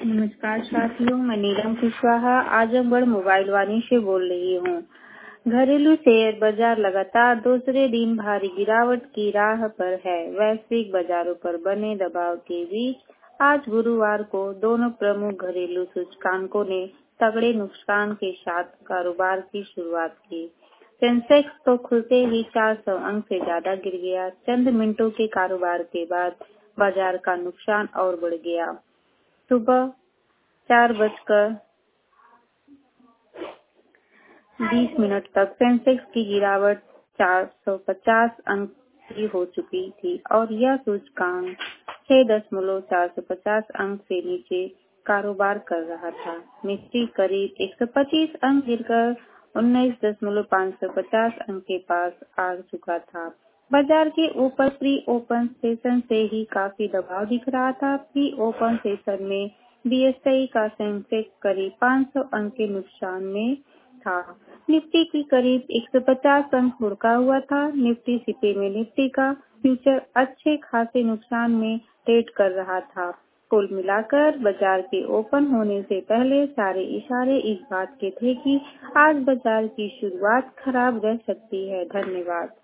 नमस्कार साथियों, मैं नीलम कुशवाहा आजमगढ़ मोबाइल वाणी से बोल रही हूँ। घरेलू शेयर बाजार लगातार दूसरे दिन भारी गिरावट की राह पर है। वैश्विक बाजारों पर बने दबाव के बीच आज गुरुवार को दोनों प्रमुख घरेलू सूचकांकों ने तगड़े नुकसान के साथ कारोबार की शुरुआत की। सेंसेक्स तो खुलते ही 400 अंक से ज्यादा गिर गया। चंद मिनटों के कारोबार के बाद बाजार का नुकसान और बढ़ गया। सुबह 4:20 तक सेंसेक्स की गिरावट 450 अंक की हो चुकी थी और यह सूचकांक 6.450 अंक से नीचे कारोबार कर रहा था। निफ्टी करीब 125 अंक गिरकर 19.550 अंक के पास आ चुका था। बाजार के ऊपर प्री ओपन सेशन से ही काफी दबाव दिख रहा था। प्री ओपन सेशन में बीएसई का सेंसेक्स करीब 500 अंक के नुकसान में था। निफ्टी की करीब 150 अंक लुढ़का हुआ था। निफ्टी सिपे में निफ्टी का फ्यूचर अच्छे खासे नुकसान में ट्रेड कर रहा था। कुल मिलाकर बाजार के ओपन होने से पहले सारे इशारे इस बात के थे कि आज बाजार की शुरुआत खराब रह सकती है। धन्यवाद।